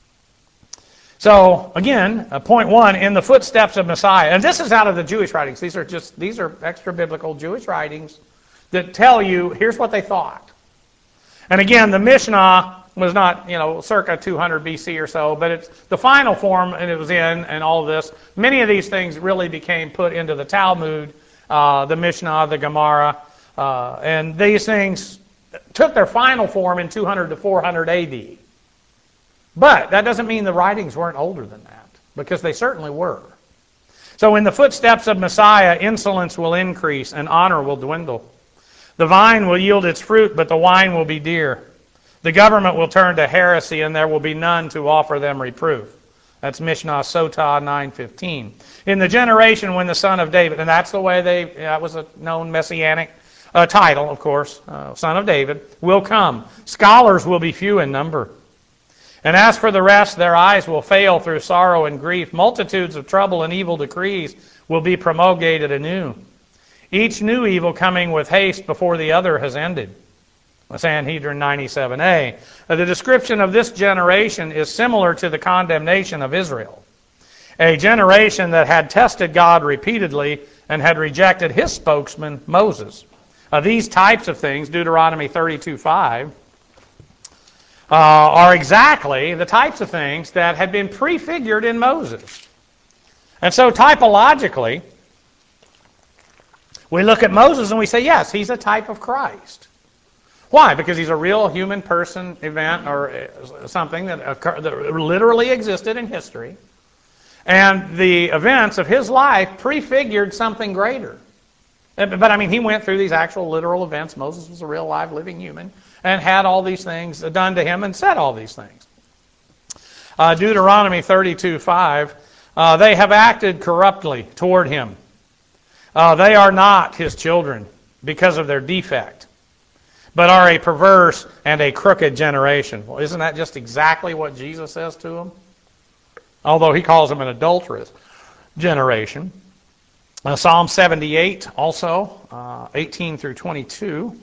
So again, uh, point one, in the footsteps of Messiah, and this is out of the Jewish writings. These are just these are extra biblical Jewish writings that tell you here's what they thought. And again, the Mishnah was not, you know, circa two hundred B C or so, but it's the final form, and it was in, and all of this. Many of these things really became put into the Talmud, uh, the Mishnah, the Gemara, uh, and these things took their final form in two hundred to four hundred A D. But that doesn't mean the writings weren't older than that, because they certainly were. So in the footsteps of Messiah, insolence will increase and honor will dwindle. The vine will yield its fruit, but the wine will be dear. The government will turn to heresy, and there will be none to offer them reproof. That's Mishnah Sotah nine fifteen. In the generation when the son of David, and that's the way they, that was a known messianic uh, title, of course, uh, son of David, will come. Scholars will be few in number. And as for the rest, their eyes will fail through sorrow and grief. Multitudes of trouble and evil decrees will be promulgated anew. Each new evil coming with haste before the other has ended. Sanhedrin ninety-seven A. The description of this generation is similar to the condemnation of Israel. A generation that had tested God repeatedly and had rejected his spokesman, Moses. Uh, these types of things, Deuteronomy thirty-two five, uh, are exactly the types of things that had been prefigured in Moses. And so typologically, we look at Moses and we say, yes, he's a type of Christ. Why? Because he's a real human person, event, or something that, occur, that literally existed in history. And the events of his life prefigured something greater. But, I mean, he went through these actual literal events. Moses was a real, live, living human and had all these things done to him and said all these things. Uh, Deuteronomy thirty-two five, uh, they have acted corruptly toward him. Uh, they are not his children because of their defect, but are a perverse and a crooked generation. Well, isn't that just exactly what Jesus says to them? Although he calls them an adulterous generation. Uh, Psalm seventy-eight also, uh, eighteen through twenty-two.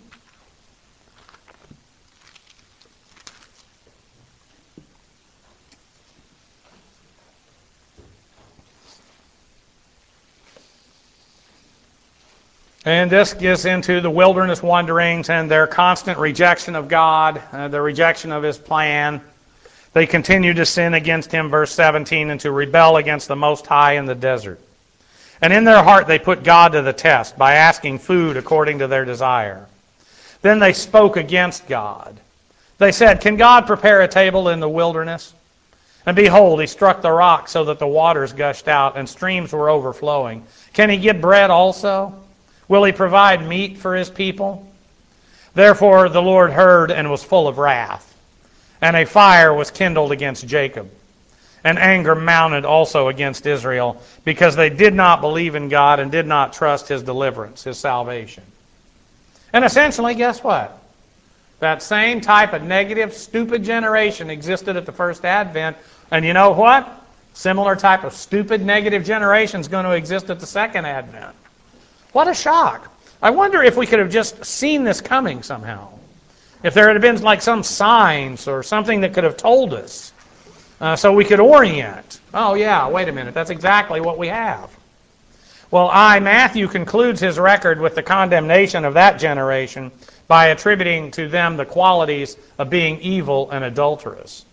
And this gets into the wilderness wanderings and their constant rejection of God, uh, the rejection of his plan. They continue to sin against him, verse seventeen, and to rebel against the Most High in the desert. And in their heart they put God to the test by asking food according to their desire. Then they spoke against God. They said, can God prepare a table in the wilderness? And behold, he struck the rock so that the waters gushed out and streams were overflowing. Can he give bread also? Will he provide meat for his people? Therefore the Lord heard and was full of wrath, and a fire was kindled against Jacob. And anger mounted also against Israel, because they did not believe in God and did not trust his deliverance, his salvation. And essentially, guess what? That same type of negative, stupid generation existed at the first advent. And you know what? Similar type of stupid, negative generation is going to exist at the second advent. What a shock. I wonder if we could have just seen this coming somehow. If there had been like some signs or something that could have told us uh, so we could orient. Oh yeah, wait a minute, that's exactly what we have. Well, I, Matthew, concludes his record with the condemnation of that generation by attributing to them the qualities of being evil and adulterous.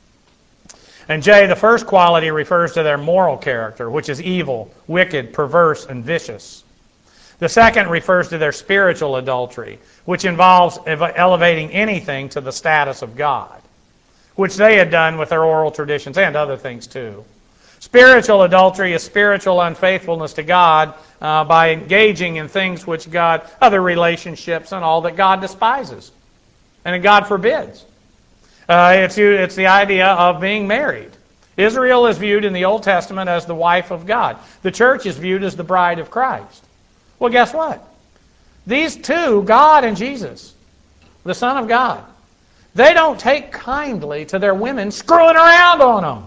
And J, the first quality refers to their moral character, which is evil, wicked, perverse, and vicious. The second refers to their spiritual adultery, which involves elevating anything to the status of God, which they had done with their oral traditions and other things too. Spiritual adultery is spiritual unfaithfulness to God uh, by engaging in things which God, other relationships and all that God despises and that God forbids. Uh, it's, it's the idea of being married. Israel is viewed in the Old Testament as the wife of God. The church is viewed as the bride of Christ. Well, guess what? These two, God and Jesus, the Son of God, they don't take kindly to their women screwing around on them.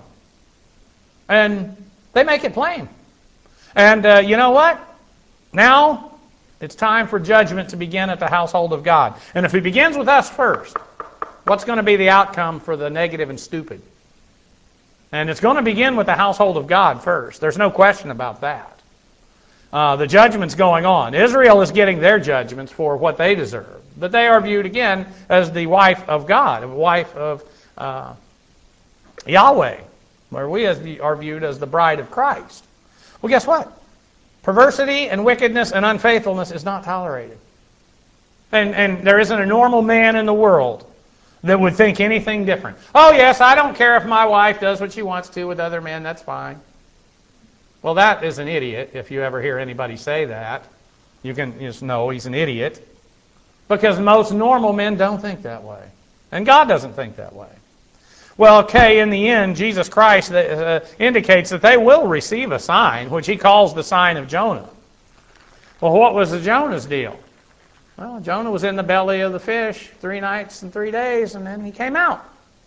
And they make it plain. And uh, you know what? Now it's time for judgment to begin at the household of God. And if it begins with us first, what's going to be the outcome for the negative and stupid? And it's going to begin with the household of God first. There's no question about that. Uh, the judgment's going on. Israel is getting their judgments for what they deserve. But they are viewed again as the wife of God, a wife of uh, Yahweh, where we are viewed as the bride of Christ. Well, guess what? Perversity and wickedness and unfaithfulness is not tolerated. And, and there isn't a normal man in the world that would think anything different. Oh, yes, I don't care if my wife does what she wants to with other men. That's fine. Well, that is an idiot. If you ever hear anybody say that, you can just know he's an idiot. Because most normal men don't think that way. And God doesn't think that way. Well, okay, in the end, Jesus Christ uh, indicates that they will receive a sign, which he calls the sign of Jonah. Well, what was the Jonah's deal? Well, Jonah was in the belly of the fish three nights and three days, and then he came out.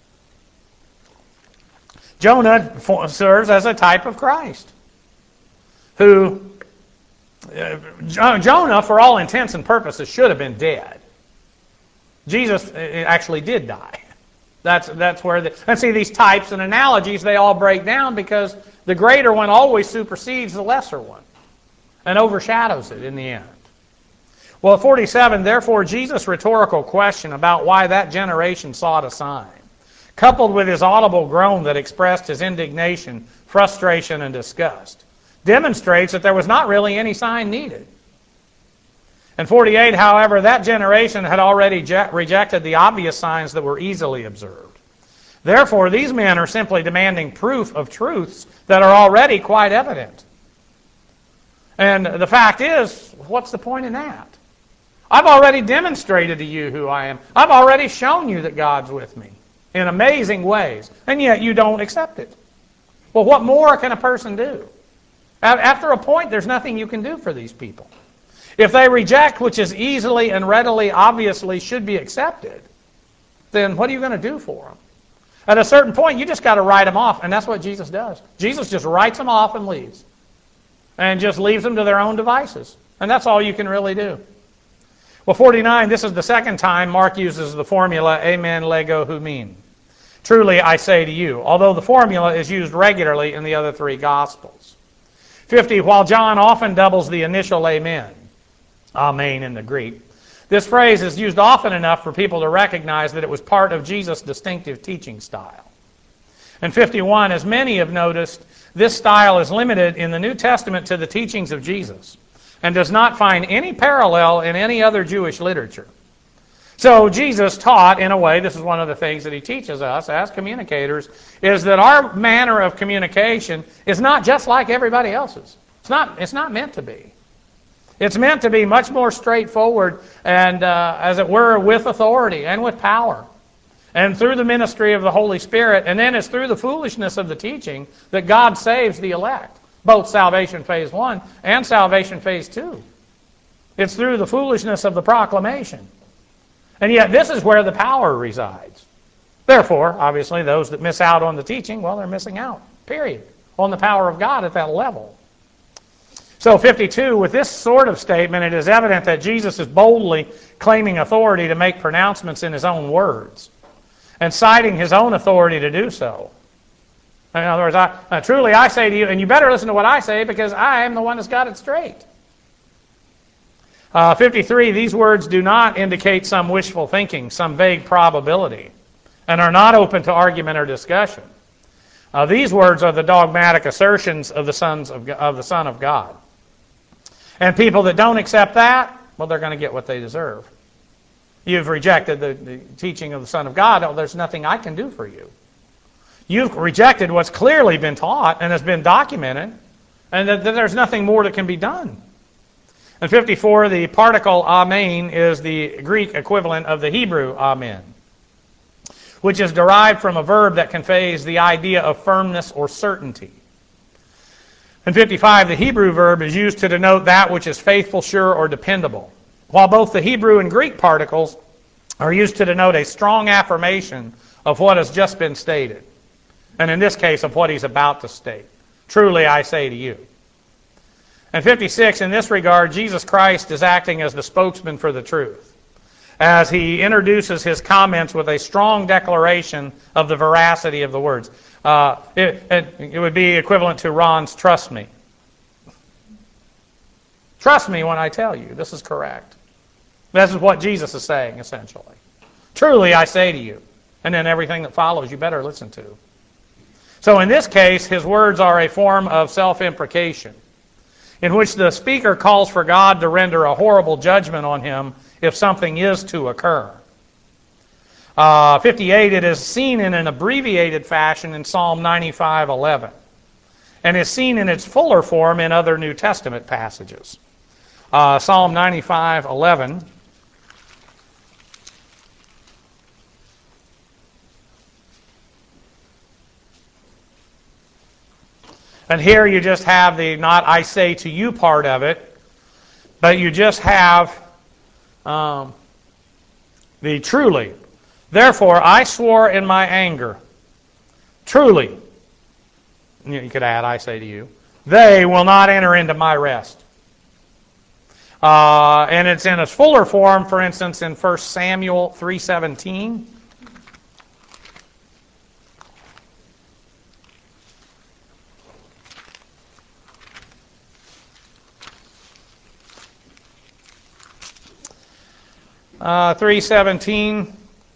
Jonah serves as a type of Christ, who, uh, Jonah, for all intents and purposes, should have been dead. Jesus actually did die. That's that's where the and see these types and analogies, they all break down because the greater one always supersedes the lesser one and overshadows it in the end. Well, at forty-seven, therefore, Jesus' rhetorical question about why that generation sought a sign, coupled with his audible groan that expressed his indignation, frustration, and disgust, demonstrates that there was not really any sign needed. In forty-eight, however, that generation had already je- rejected the obvious signs that were easily observed. Therefore, these men are simply demanding proof of truths that are already quite evident. And the fact is, what's the point in that? I've already demonstrated to you who I am. I've already shown you that God's with me in amazing ways, and yet you don't accept it. Well, what more can a person do? After a point, there's nothing you can do for these people. If they reject, which is easily and readily, obviously should be accepted, then what are you going to do for them? At a certain point, you just got to write them off, and that's what Jesus does. Jesus just writes them off and leaves, and just leaves them to their own devices. And that's all you can really do. Well, forty-nine, this is the second time Mark uses the formula, amen, lego, humin. Truly, I say to you, although the formula is used regularly in the other three Gospels. fifty, while John often doubles the initial amen, amen in the Greek, this phrase is used often enough for people to recognize that it was part of Jesus' distinctive teaching style. And fifty-one, as many have noticed, this style is limited in the New Testament to the teachings of Jesus and does not find any parallel in any other Jewish literature. So Jesus taught, in a way, this is one of the things that he teaches us as communicators, is that our manner of communication is not just like everybody else's. It's not, it's not meant to be. It's meant to be much more straightforward and, uh, as it were, with authority and with power. And through the ministry of the Holy Spirit, and then it's through the foolishness of the teaching that God saves the elect. Both salvation phase one and salvation phase two. It's through the foolishness of the proclamation. And yet this is where the power resides. Therefore, obviously, those that miss out on the teaching, well, they're missing out, period, on the power of God at that level. So fifty-two, with this sort of statement, it is evident that Jesus is boldly claiming authority to make pronouncements in his own words and citing his own authority to do so. In other words, I, uh, truly I say to you, and you better listen to what I say because I am the one that's got it straight. Uh, fifty-three, these words do not indicate some wishful thinking, some vague probability, and are not open to argument or discussion. Uh, these words are the dogmatic assertions of the sons of, of the Son of God. And people that don't accept that, well, they're going to get what they deserve. You've rejected the, the teaching of the Son of God. Oh, there's nothing I can do for you. You've rejected what's clearly been taught and has been documented, and that, that there's nothing more that can be done. In fifty-four, the particle amen is the Greek equivalent of the Hebrew amen, which is derived from a verb that conveys the idea of firmness or certainty. In fifty-five, the Hebrew verb is used to denote that which is faithful, sure, or dependable, while both the Hebrew and Greek particles are used to denote a strong affirmation of what has just been stated, and in this case, of what he's about to state. Truly, I say to you. And fifty-six, in this regard, Jesus Christ is acting as the spokesman for the truth, as he introduces his comments with a strong declaration of the veracity of the words. Uh, it, it, it would be equivalent to Ron's trust me. Trust me when I tell you this is correct. This is what Jesus is saying, essentially. Truly, I say to you. And then everything that follows you better listen to. So in this case, his words are a form of self-imprecation, in which the speaker calls for God to render a horrible judgment on him if something is to occur. Uh, fifty-eight, it is seen in an abbreviated fashion in Psalm ninety-five eleven, and is seen in its fuller form in other New Testament passages. Uh, Psalm ninety-five eleven. And here you just have the not I say to you part of it, but you just have um, the truly. Therefore, I swore in my anger, truly, you could add, I say to you, they will not enter into my rest. Uh, and it's in a fuller form, for instance, in First Samuel three seventeen. Uh, three seventeen.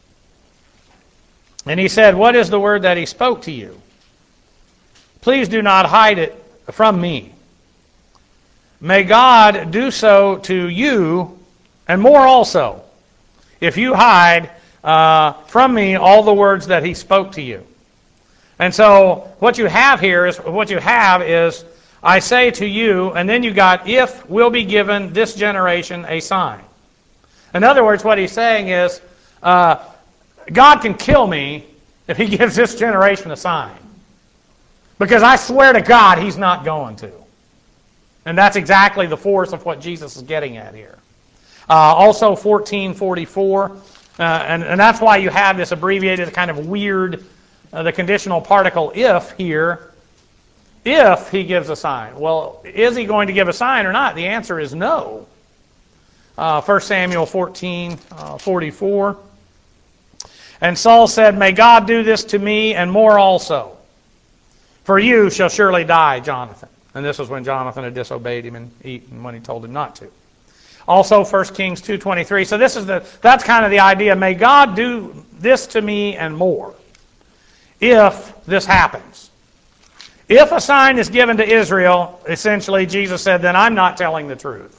And he said, what is the word that he spoke to you? Please do not hide it from me. May God do so to you and more also, if you hide uh, from me all the words that he spoke to you. And so what you have here is, what you have is, I say to you, and then you got, if will be given this generation a sign. In other words, what he's saying is, uh, God can kill me if he gives this generation a sign. Because I swear to God, he's not going to. And that's exactly the force of what Jesus is getting at here. Uh, also, fourteen forty-four, uh, and, and that's why you have this abbreviated kind of weird, uh, the conditional particle if here, if he gives a sign. Well, is he going to give a sign or not? The answer is no. Uh, First Samuel fourteen forty-four. And Saul said, may God do this to me and more also. For you shall surely die, Jonathan. And this was when Jonathan had disobeyed him and eaten when he told him not to. Also, First Kings two twenty-three. So this is the that's kind of the idea. May God do this to me and more if this happens. If a sign is given to Israel, essentially Jesus said, then I'm not telling the truth.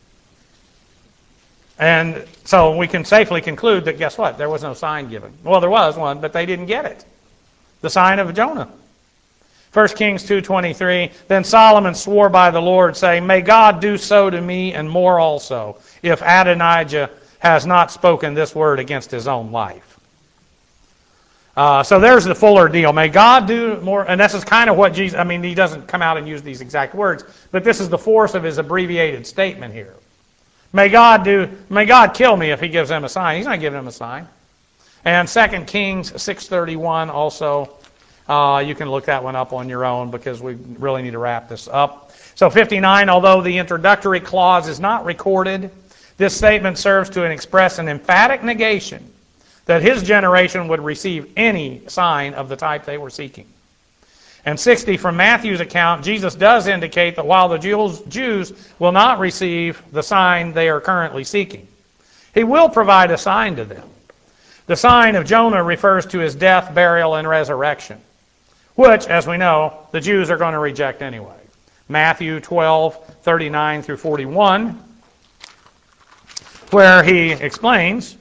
And so we can safely conclude that, guess what? There was no sign given. Well, there was one, but they didn't get it. The sign of Jonah. First Kings two twenty-three, then Solomon swore by the Lord, saying, may God do so to me and more also, if Adonijah has not spoken this word against his own life. Uh, so there's the fuller deal. May God do more, and this is kind of what Jesus, I mean, he doesn't come out and use these exact words, but this is the force of his abbreviated statement here. May God do, may God kill me if he gives them a sign. He's not giving them a sign. And Second Kings six thirty-one also, uh, you can look that one up on your own because we really need to wrap this up. So fifty-nine, although the introductory clause is not recorded, this statement serves to express an emphatic negation that his generation would receive any sign of the type they were seeking. And sixty, from Matthew's account, Jesus does indicate that while the Jews, Jews will not receive the sign they are currently seeking, he will provide a sign to them. The sign of Jonah refers to his death, burial, and resurrection, which, as we know, the Jews are going to reject anyway. Matthew twelve thirty-nine through forty-one, where he explains,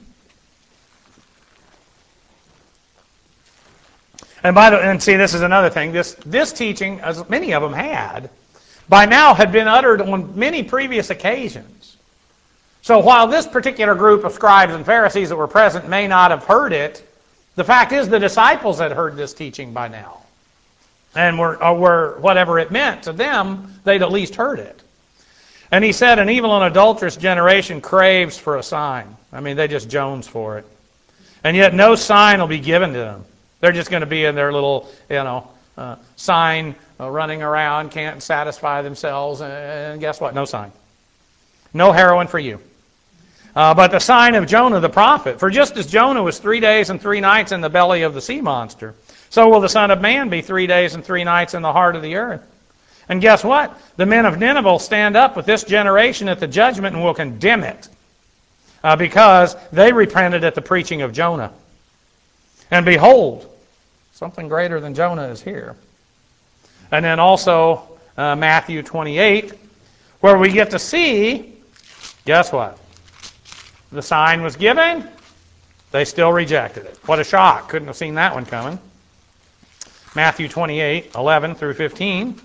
And by the and see, this is another thing. This this teaching, as many of them had, by now had been uttered on many previous occasions. So while this particular group of scribes and Pharisees that were present may not have heard it, the fact is the disciples had heard this teaching by now, and were or were whatever it meant to them, they'd at least heard it. And he said, an evil and adulterous generation craves for a sign. I mean, they just jones for it, and yet no sign will be given to them. They're just going to be in their little, you know, uh, sign uh, running around, can't satisfy themselves, and guess what? No sign. No heroin for you. Uh, but the sign of Jonah the prophet, for just as Jonah was three days and three nights in the belly of the sea monster, so will the Son of Man be three days and three nights in the heart of the earth. And guess what? The men of Nineveh will stand up with this generation at the judgment and will condemn it, uh, because they repented at the preaching of Jonah. And behold, something greater than Jonah is here. And then also uh, Matthew twenty-eight, where we get to see, guess what? The sign was given, they still rejected it. What a shock. Couldn't have seen that one coming. Matthew twenty-eight, eleven through fifteen.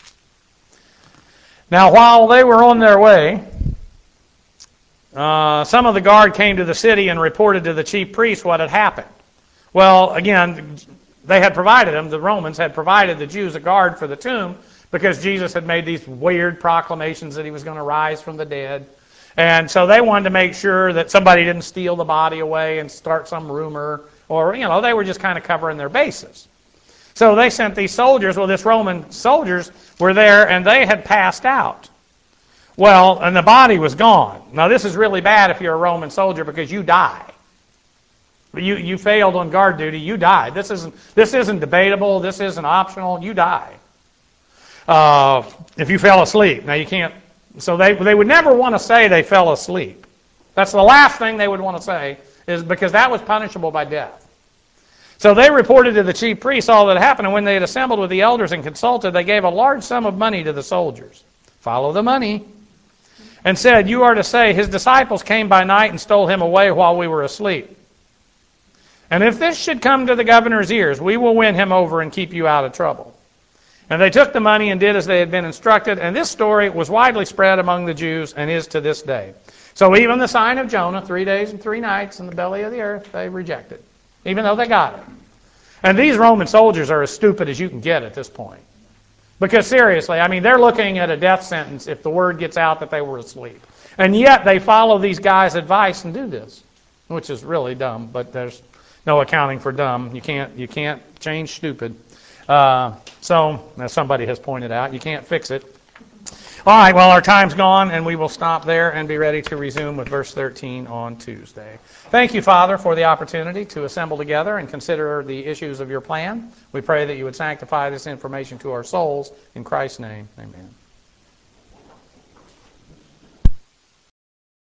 Now while they were on their way, uh, some of the guard came to the city and reported to the chief priests what had happened. Well, again, they had provided them, the Romans had provided the Jews a guard for the tomb because Jesus had made these weird proclamations that he was going to rise from the dead. And so they wanted to make sure that somebody didn't steal the body away and start some rumor, or, you know, they were just kind of covering their bases. So they sent these soldiers. Well, this Roman soldiers were there, and they had passed out. Well, and the body was gone. Now, this is really bad if you're a Roman soldier, because you die. You you failed on guard duty, you died. This isn't this isn't debatable. This isn't optional. You die. Uh, if you fell asleep. Now, you can't. So they they would never want to say they fell asleep. That's the last thing they would want to say, is because that was punishable by death. So they reported to the chief priests all that happened, and when they had assembled with the elders and consulted, they gave a large sum of money to the soldiers. Follow the money. And said, you are to say, his disciples came by night and stole him away while we were asleep. And if this should come to the governor's ears, we will win him over and keep you out of trouble. And they took the money and did as they had been instructed, and this story was widely spread among the Jews and is to this day. So even the sign of Jonah, three days and three nights in the belly of the earth, they rejected, even though they got it. And these Roman soldiers are as stupid as you can get at this point. Because seriously, I mean, they're looking at a death sentence if the word gets out that they were asleep. And yet they follow these guys' advice and do this, which is really dumb, but there's no accounting for dumb. You can't you can't change stupid. Uh, so, as somebody has pointed out, you can't fix it. All right, well, our time's gone, and we will stop there and be ready to resume with verse thirteen on Tuesday. Thank you, Father, for the opportunity to assemble together and consider the issues of your plan. We pray that you would sanctify this information to our souls. In Christ's name, amen.